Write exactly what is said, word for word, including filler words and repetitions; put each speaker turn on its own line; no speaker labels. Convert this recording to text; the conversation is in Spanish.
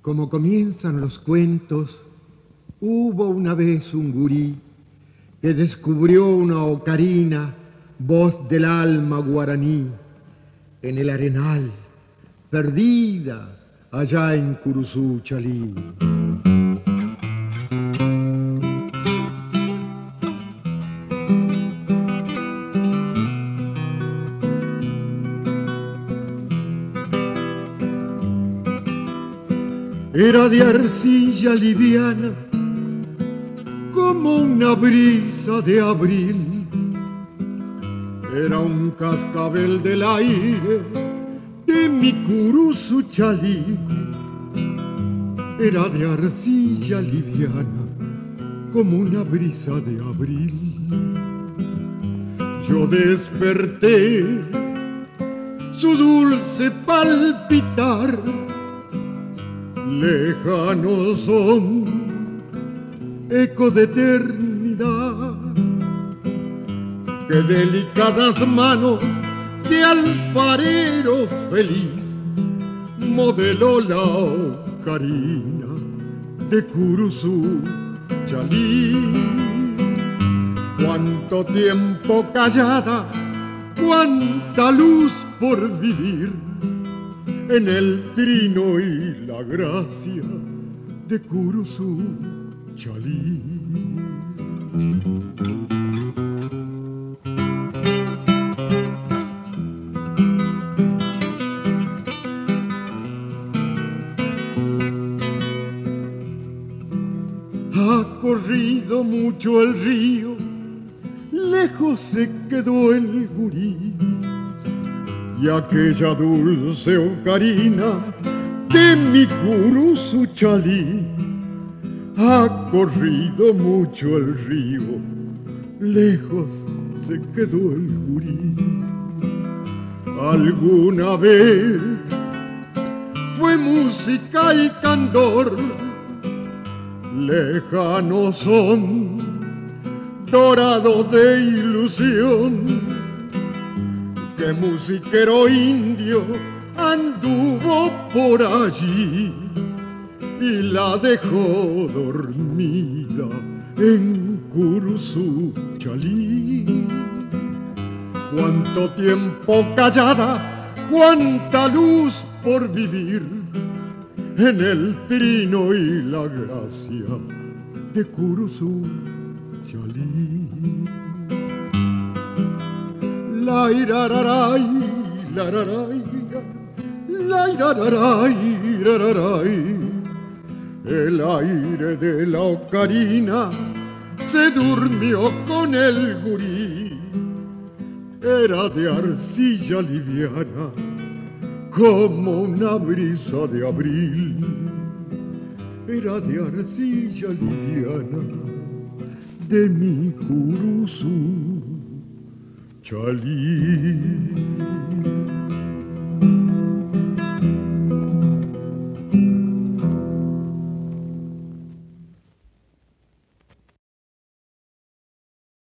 Como comienzan los cuentos, hubo una vez un gurí que descubrió una ocarina, voz del alma guaraní, en el arenal, perdida allá en Curuzú, Chalí. Era de arcilla liviana, como una brisa de abril. Era un cascabel del aire de mi Curuzú, Chalí. Era de arcilla liviana, como una brisa de abril. Yo desperté su dulce palpitar, lejanos son, eco de eternidad, que delicadas manos de alfarero feliz modeló la ocarina de Curuzú, Chalí. Cuánto tiempo callada, cuánta luz por vivir en el trino y la gracia de Curuzú, Chalí. Ha corrido mucho el río, lejos se quedó el gurí, y aquella dulce ocarina de mi Curuzú, Chalí. Ha corrido mucho el río, lejos se quedó el gurí. Alguna vez fue música y candor, lejanos son, dorado de ilusión, que musiquero indio anduvo por allí y la dejó dormida en Curuzú, Chalí. Cuánto tiempo callada, cuánta luz por vivir en el trino y la gracia de Curuzú, Chalí. La irararay, la raray, la irararay, raray. El aire de la ocarina se durmió con el gurí. Era de arcilla liviana, como una brisa de abril. Era de arcilla liviana, de mi Curuzú, Chalí.